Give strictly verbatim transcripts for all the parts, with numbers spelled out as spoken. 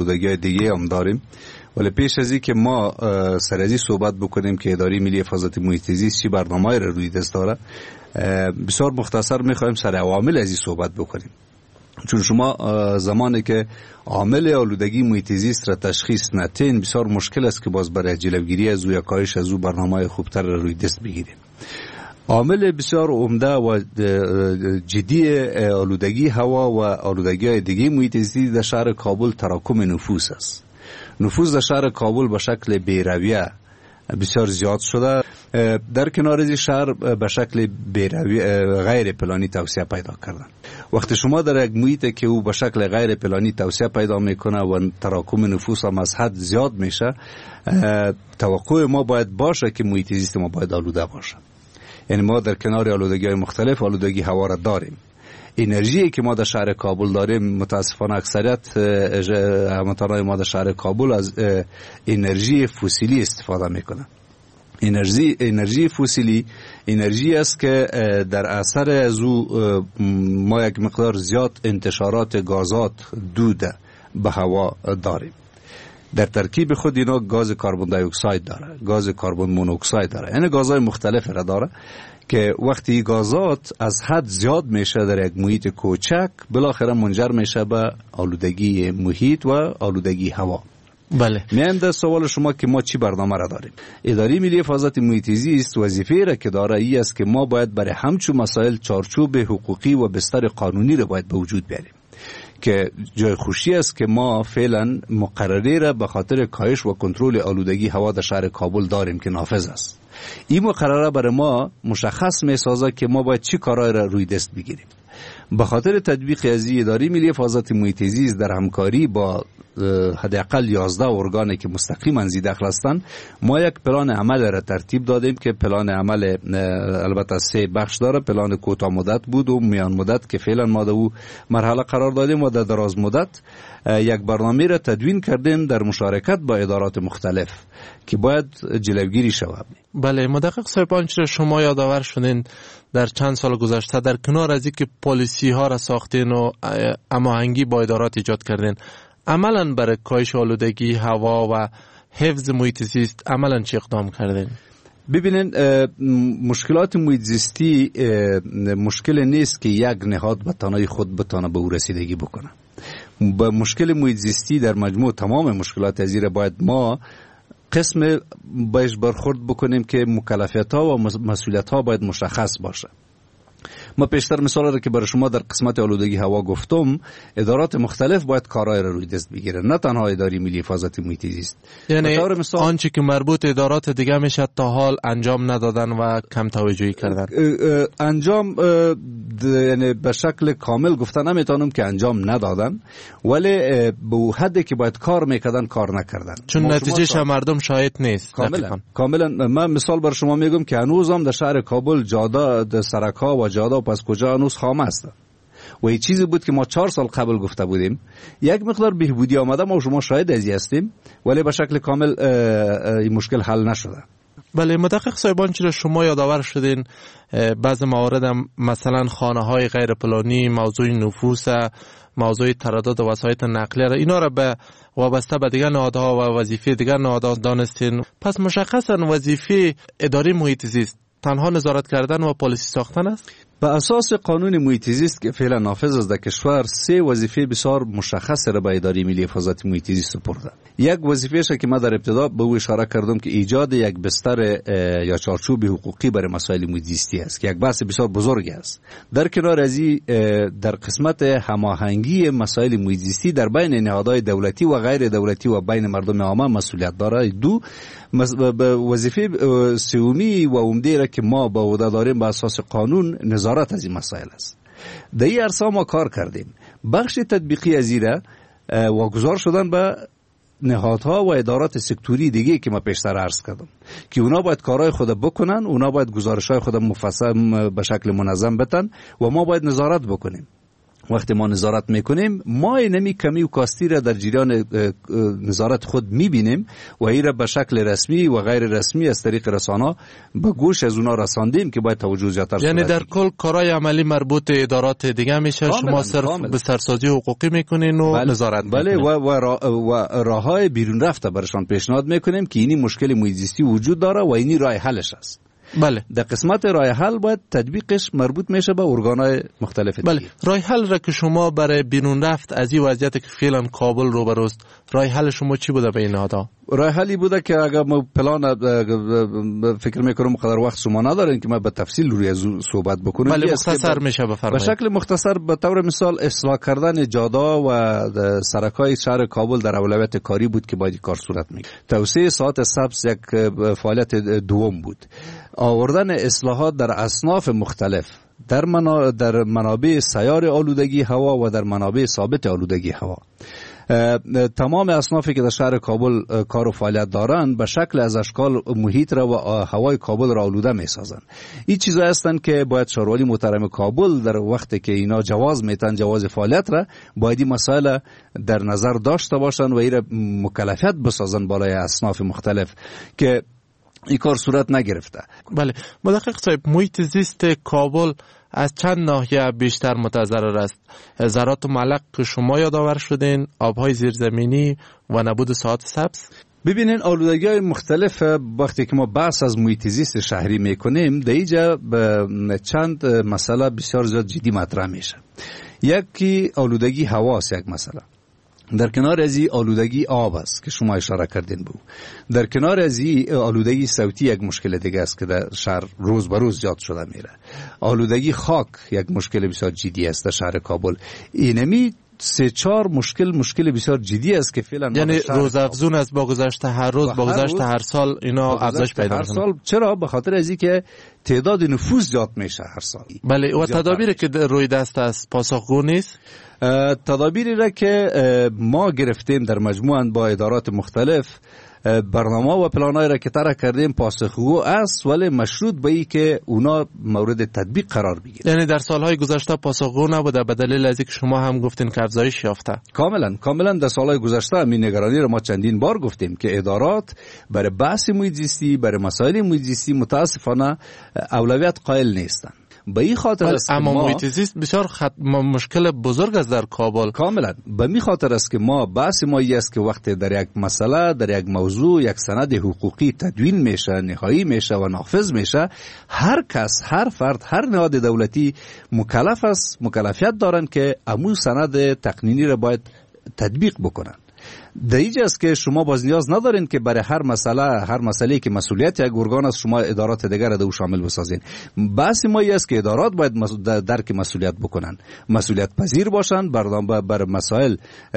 آلودگی دیگه هم داریم. ولی پیش از این که ما سر از این صحبت بکنیم که اداره ملی حفاظت محیط زیست چی برنامه‌ای را روی دست داره، بسیار مختصر می‌خوایم سر عوامل از این صحبت بکنیم. چون شما زمانی که عامل آلودگی محیط زیست را تشخیص ندین، بسیار مشکل است که باز برای جلوگیری از او یا کاهش از او برنامه خوبتر را روی دست بگیریم. عامل بسیار عمده و جدی آلودگی هوا و آلودگی دیگه محیط زیست در شهر کابل تراکم نفوس است. نفوس در شهر کابل به شکل بی‌رویه بسیار زیاد شده. در کنار از شهر به شکل غیر پلانی توسعه پیدا کردن. وقتی شما در یک محیط که او به شکل غیر پلانی توسعه پیدا میکنه و تراکم نفوس هم از حد زیاد میشه، توقع ما باید باشه که محیط زیست ما باید آلوده باشه. یعنی ما در کنار آلودگی های مختلف آلودگی هوا را داریم. انرژی که ما در شهر کابل داریم، متاسفانه اکثریت هموطنان ما در شهر کابل از انرژی فسیلی استفاده میکنن. انرژی انرژی فسیلی انرژی است که در اثر از او ما یک مقدار زیاد انتشارات گازات دود به هوا داریم. در ترکیب خود اینا گاز کربن دی اکساید داره، گاز کربن مونوکساید داره، یعنی گازهای مختلف را داره که وقتی گازات از حد زیاد میشه در یک محیط کوچک، بالاخره منجر میشه به آلودگی محیط و آلودگی هوا. بله. میایم در سوال شما که ما چی برنامه را داریم. اداره ملی حفاظت محیط زیست وظیفه را که داره ای است که ما باید برای همچون مسائل چارچوب حقوقی و بستر قانونی را باید به وجود بیاریم. که جای خوشی است که ما فعلا مقرره را به خاطر کاهش و کنترل آلودگی هوا در شهر کابل داریم که نافذ است. این مقرره برای ما مشخص می‌سازه که ما باید چی کارهای را روی دست بگیریم. به خاطر تطبیق از اداره ملی حفاظت محیط زیست در همکاری با حداقل یازده ارگانی که مستقیما زیر دخل هستند، ما یک پلان عمل را ترتیب دادیم که پلان عمل البته سه بخش داره. پلان کوتاه مدت بود و میان مدت که فعلا ما در او مرحله قرار دادیم، و در دراز مدت یک برنامه را تدوین کردیم در مشارکت با ادارات مختلف که باید جلوگیری شود. بله مدقق صاحب، آنچه شما یادآور شدین در چند سال گذشته، در کنار از اینکه پالیسی ها را ساختین و هماهنگی با ادارات ایجاد کردین، عملاً برای کاهش آلودگی هوا و حفظ محیط زیست عملاً چه اقدام کردین؟ ببینین، مشکلات محیط زیستی مشکل نیست که یک نهاد به تنهایی خود بتونه به او رسیدگی بکنه. با مشکل محیط زیستی در مجموع تمام مشکلات از این باید ما قسم باید برخورد بکنیم که مکلفیت ها و مسئولیت ها باید مشخص باشه. ما پیشتر مثال را که برای شما در قسمت آلودگی هوا گفتم، ادارات مختلف باید کارهای را روی دست بگیرن، نه تنها اداره ملی حفاظت محیط زیست. یعنی آنچه که مربوط ادارات دیگه میشه تا حال انجام ندادن و کم توجهی کردن. انجام یعنی به شکل کامل گفتن نمیتونم که انجام ندادن، ولی به حدی که باید کار میکردن کار نکردن، چون نتیجهش مردم شاهد نیست. کاملا کاملا من مثال برای شما میگم که هنوزم در شهر کابل جاده در سرک‌ها و جاده و پس کجا هنوز خام است و این چیزی بود که ما چهار سال قبل گفته بودیم. یک مقدار بهبودی آمده، ما شما شاهد ازی هستیم، ولی به شکل کامل این مشکل حل نشده. بله مدقق صاحبان، چرا شما یادآور شدین بعض موارد هم مثلا خانه های غیر پلانی، موضوع نفوس، موضوع تردد و وسایط نقلیه را اینا را به وابسته به دیگر نهادها و وظیفه دیگر نهادها دانستین. پس مشخصا وظیفه اداره محیط زیست تنها نظارت کردن و پالیسی ساختن است؟ به اساس قانون محیط زیست که فعلا نافذ است در کشور، سه وظیفه بسیار مشخص را به اداره ملی حفاظت محیط زیست سپرده. یک وظیفه که ما در ابتدا به او اشاره کردم که ایجاد یک بستر یا چارچوب حقوقی برای مسائل محیط زیستی است که یک بحث بسیار بزرگ است. در کنار از این در قسمت هماهنگی مسائل محیط زیستی در بین نهادهای دولتی و غیر دولتی و بین مردم عامه مسئولیت داره. دو وظیفه سومی و عمده را که ما با عهده داریم به اساس قانون نظارت از این مسائل است. در این عرصه ما کار کردیم. بخش تطبیقی از این را واگذار شدن به نهادها و ادارات سکتوری دیگه که ما پیشتر عرض کردم که اونا باید کارهای خود بکنن، اونا باید گزارش‌های خود مفصل به شکل منظم بتن و ما باید نظارت بکنیم. وقتی ما نظارت میکنیم ما اینمی کمی و کاستی را در جریان نظارت خود میبینیم و این را به شکل رسمی و غیر رسمی از طریق رسانه به گوش از اونا رساندیم که باید توجه زیادتر صورت یعنی در کل کارهای عملی مربوط به ادارات دیگه میشه، شما صرف به سرسازی حقوقی میکنین و بله، نظارت بله میکنین. و, و, را و راههای بیرون رفته برشان پیشنهاد میکنیم که اینی مشکل محیط زیستی وجود داره و اینی راه حلش است. بله. در قسمت راه حل باید تطبیقش مربوط میشه به ارگان‌های مختلف دیگه. بله. راه حل را که شما برای بیرون رفت از این وضعیت که فعلا کابل روبروست، راه حل شما چی بوده به این نهادها؟ راه حلی بوده که اگر ما پلان فکر میکنم قدر وقت شما ندارین که ما به تفصیل روی از صحبت بکنیم. بله مختصر میشه بفرمایید. به شکل مختصر به طور مثال اصلاح کردن جادا و سرک‌های شهر کابل در اولویت کاری بود که باید کار صورت میگیره. توسعه ساحات سبز یک فعالیت دوم بود. آوردن اصلاحات در اصناف مختلف در منا... در منابع سیار آلودگی هوا و در منابع ثابت آلودگی هوا. تمام اصنافی که در شهر کابل کار و فعالیت دارند به شکل از اشکال محیط را و هوای کابل را آلوده می سازند. این چیزا هستند که باید شهرواری محترم کابل در وقتی که اینا جواز میتن جواز فعالیت را باید این مسائل در نظر داشته باشند و این را مکلفیت بسازند بالای اصناف مختلف که این کار صورت نگرفته. بله مدقق صاحب، محیط زیست کابل از چند ناحیه بیشتر متضرر است؟ ذرات معلق که شما یادآور شدین، آبهای زیرزمینی و نبود ساحات سبز؟ ببینین آلودگی های مختلف وقتی که ما بحث از محیط زیست شهری میکنیم در اینجا چند مسئله بسیار زیاد جدی مطرح میشه. یکی آلودگی هواست، یک مسئله. در کنار از این آلودگی آب است که شما اشاره کردین بود. در کنار از این آلودگی صوتی یک مشکل دیگه است که در شهر روز به روز زیاد شده میره. آلودگی خاک یک مشکل بسیار جدی است در شهر کابل. اینمی سه چهار مشکل مشکل بسیار جدی است که فعلا یعنی روز افزون است با گذشته هر روز با گذشته هر سال اینا افزایش پیدا هر سال. چرا؟ به خاطر از اینکه تعداد نفوس زیاد میشه هر سال. بله و تدابیری که روی دست است پاسخگو نیست. تدابیری را که ما گرفتیم در مجموعاً با ادارات مختلف، برنامه و پلانایی را که طرح کردیم پاسخگو است ولی مشروط به این که اونا مورد تطبیق قرار بگیرن. یعنی در سالهای گذشته پاسخگو نبوده به دلیل از اینکه شما هم گفتین که افزایش یافته. کاملا کاملا در سالهای گذشته همین نگرانی را ما چندین بار گفتیم که ادارات برای بحث محیط زیستی برای مسائل محیط زیستی متاسفانه اولویت قائل نیستند. به این خاطر است که اما ما محیط زیست بسیار خط... مشکل بزرگ است در کابل. کاملا به این خاطر است که ما بحث ما این است که وقتی در یک مسئله در یک موضوع یک سند حقوقی تدوین میشه، نهایی میشه و نافذ میشه، هر کس هر فرد هر نهاد دولتی مکلف است مکلفیت دارند که امو سند تقنینی را باید تطبیق بکنن. در اینجا است که شما باز نیاز ندارین که برای هر مسئله هر مسئله که مسئولیت یک ارگان است شما ادارات دیگر را او شامل بسازین. بحث ما این است که ادارات باید درک مسئولیت بکنن، مسئولیت پذیر باشن، بر بر مسائل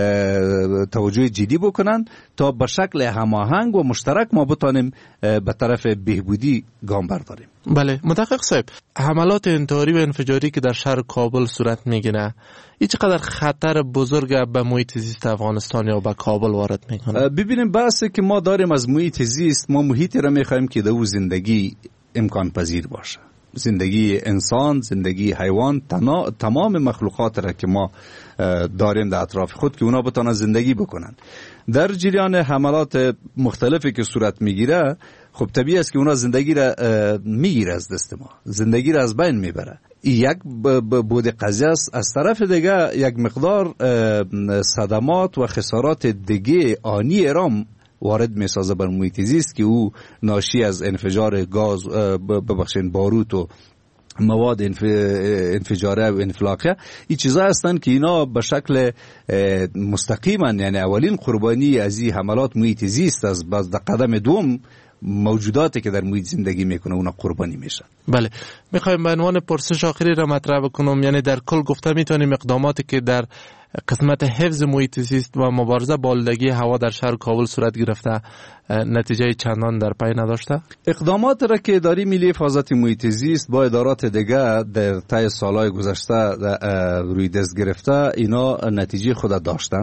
توجه جدی بکنن تا به شکل هماهنگ و مشترک ما بتانیم به طرف بهبودی گام برداریم. بله مدقق صاحب، حملات انتحاری و انفجاری که در شهر کابل صورت میگیره این چقدر خطر بزرگ به محیط زیست افغانستان یا به کابل وارد میکنه؟ ببینیم بحثی که ما داریم از محیط زیست، ما محیطی را میخوایم که در زندگی امکان پذیر باشه، زندگی انسان، زندگی حیوان، تمام مخلوقات را که ما داریم در اطراف خود که اونا بتونن زندگی بکنن. در جریان حملات مختلفی که صورت میگیره خب طبیعی است که اونا زندگی را میگیره از دست ما، زندگی را از بین میبره. یک بود قضیه است. از طرف دیگه یک مقدار صدمات و خسارات دیگه آنی ارام وارد میسازه بر محیط زیست که او ناشی از انفجار گاز ببخشین باروت و مواد انفجاره و انفلاقه، این چیزا هستند که اینا به شکل مستقیما یعنی اولین قربانی از این حملات محیط زیست است. باز در قدم دوم موجوداتی که در محیط زندگی میکنه اونا قربانی میشن. بله میخوایم به عنوان پرسش آخری را مطرح بکنم، یعنی در کل گفته میتونیم اقداماتی که در قسمت حفظ محیط زیست و مبارزه با آلودگی هوا در شهر کابل صورت گرفته نتیجه چندان در پی نداشته؟ اقدامات را که اداره ملی حفاظت محیط زیست با ادارات دیگه در طی سالهای گذشته روی دست گرفته اینا نتیجه خود داشتن.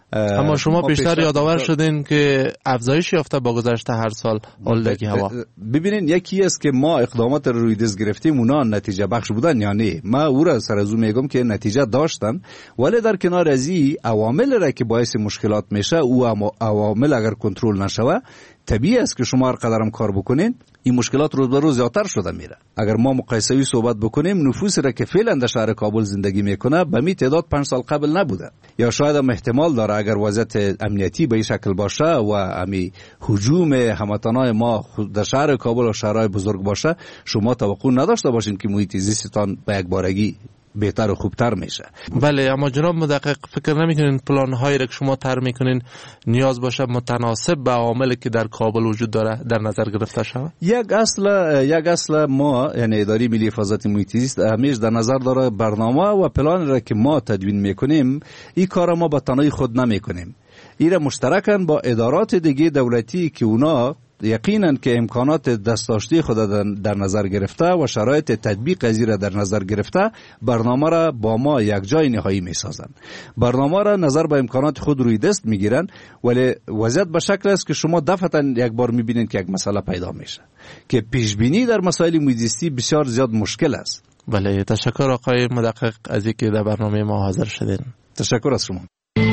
اما شما بیشتر یادآور شدین که افزایش یافته با گذشت هر سال آلودگی هوا. ببینین یکی است که ما اقدامات رو روی دست گرفتیم اونا نتیجه بخش بودن یا نه. ما او را سر از او میگم که نتیجه داشتن، ولی در کنار از این عوامل را که باعث مشکلات میشه او عوامل اگر کنترل نشوه طبیعی است که شما هر قدرم کار بکنین این مشکلات روز به روز زیادتر شده میره. اگر ما مقایسه‌ای صحبت بکنیم نفوسی را که فعلا در شهر کابل زندگی میکنه به می تعداد پنج سال قبل نبوده، یا شاید هم احتمال داره اگر وضعیت امنیتی به این شکل باشه و امی هجوم هموطنان ما در شهر کابل و شهرهای بزرگ باشه شما توقع نداشته باشین که محیط زیستتان به یک بارگی بهتر و خوبتر میشه. بله، اما جناب مدقق فکر نمیکنین پلان هایی را که شما طرح میکنین نیاز باشه متناسب به عواملی که در کابل وجود داره در نظر گرفته شود؟ یک اصل یک اصل ما یعنی اداره ملی حفاظت محیط زیست همیشه در نظر داره برنامه و پلان را که ما تدوین میکنیم این کار ما به تنهایی خود نمیکنیم، این را مشترکاً با ادارات دیگه دولتی که اونا یقینا که امکانات دستداشتی خود در نظر گرفته و شرایط تطبیق از را در نظر گرفته برنامه را با ما یک جای نهایی می سازند. برنامه را نظر به امکانات خود روی دست می گیرند، ولی وضعیت به شکل است که شما دفعتا یک بار می بینید که یک مسئله پیدا میشه که پیش بینی در مسائل محیط زیستی بسیار زیاد مشکل است. بله، تشکر آقای مدقق از اینکه در برنامه ما حاضر شدین. تشکر از شما.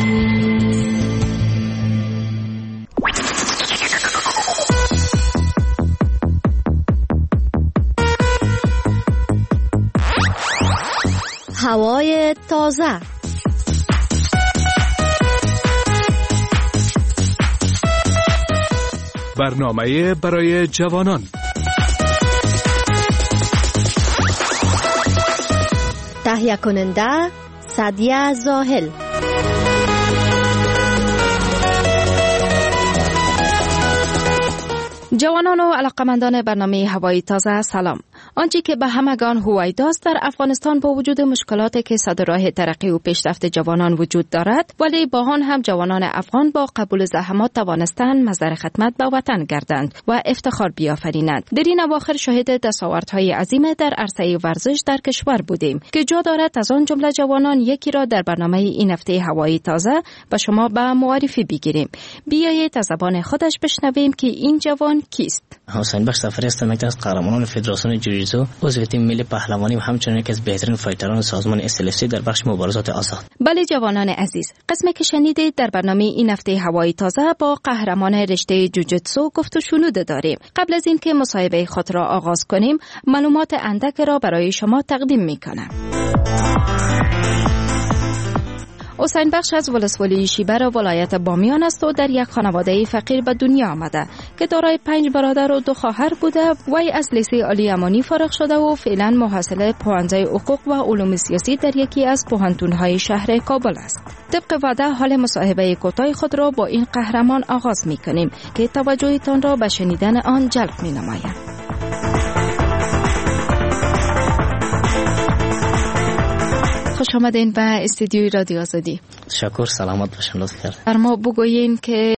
هوای تازه. برنامه برای جوانان. تهیه کننده سعدیه زاهل. جوانان و علاقمندان برنامه هوای تازه سلام. آنچه که به همگان هویداست در افغانستان با وجود مشکلاتی که صد راه ترقی و پیشرفت جوانان وجود دارد، ولی با آن هم جوانان افغان با قبول زحمات توانستند مظهر خدمت به وطن گردند و افتخار بیافرینند. در این اواخر شاهد دستاوردهای عظیم در عرصه ورزش در کشور بودیم که جا دارد از آن جمله جوانان یکی را در برنامه این هفته هوای تازه به شما به معرفی بگیریم. بیایید از زبان خودش بشنویم که این جوان کیست. حسین بخش سفری هستم، یک از قهرمانان فدراسیون جوجیتسو، عضو تیم ملی پهلوانی و همچنین یکی از بهترین فایتران سازمان اس ال اف سی در بخش مبارزات آزاد. بله جوانان عزیز، قسمی که شنیدید در برنامه این هفته هوای تازه با قهرمان رشته جوجیتسو گفت و شنود داریم. قبل از اینکه مصاحبه خود را آغاز کنیم، معلومات اندک را برای شما تقدیم می‌کنم. حسین بخش از ولسوالی شیبر ولایت بامیان است و در یک خانواده فقیر به دنیا آمده که دارای پنج برادر و دو خواهر بوده. وی از لیسه عالی امانی فارغ شده و فعلا محصل پوهنځی حقوق و علوم سیاسی در یکی از پوهنتون‌های شهر کابل است. طبق وعده حال مصاحبه کوتاه خود را با این قهرمان آغاز می‌کنیم که توجهتان را به شنیدن آن جلب می‌نمایم. خوش آمدین به استودیوی رادیو آزادی. تشکر، سلامت باشین. لطف کردید. بر ما بگویین که